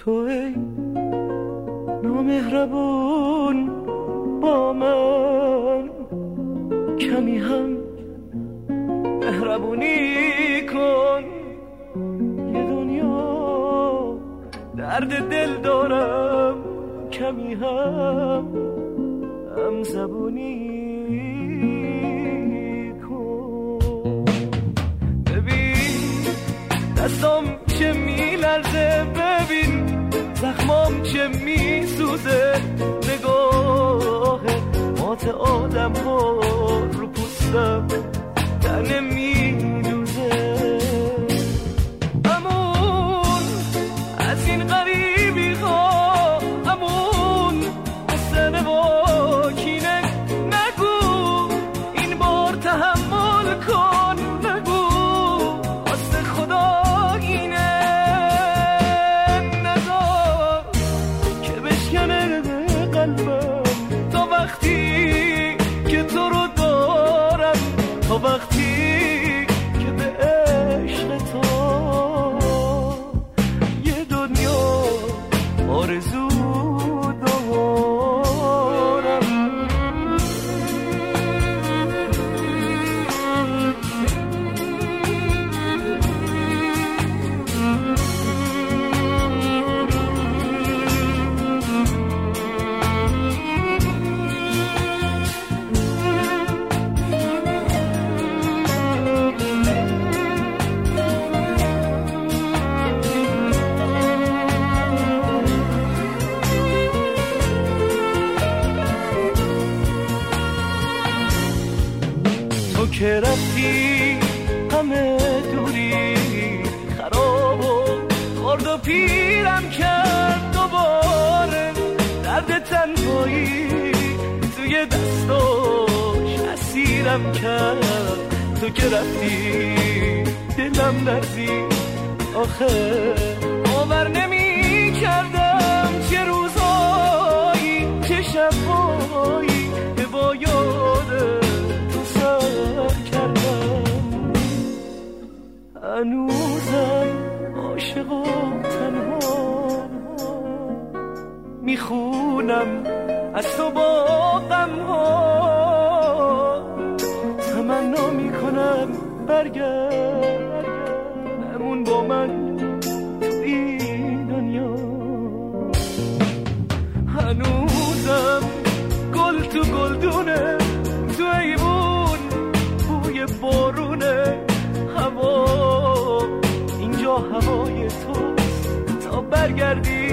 تو ای نامهربون با من کمی هم مهربونی کن. یه دنیا درد دل دارم کمی هم زبونی کن. ببین دستام چه میلرزه، ببین زخمام چه میسوزه، نگاه مات آدم ها رو پوستم تنه میدوزه. امون از این غریبی ها، امون حسن با کینه نگو، این بار تحمل کن، نگو واسه خدا اینه نذار که بشکنه قلبم. تا وقتی که تو رو دارم، تا وقتی که به عشق تو یه دنیا آرزو دارم. تو که رفتی همه دوری خراب و خورد و پیرم کرد، دوباره درد تنهایی توی دستاش اسیرم کرد. تو که رفتی دلم لرزید، آخه باور نمی کردم چه روزایی چه شبایی که با یاده هنوزم عاشق و تنها میخونم از تو با غم ها، تمنا میکنم برگرد بمون با من تو این دنیا. هنوزم گل تو گلدونه، تو ایوون بوی بارونه، هوا اینجا هوای توست تا برگردی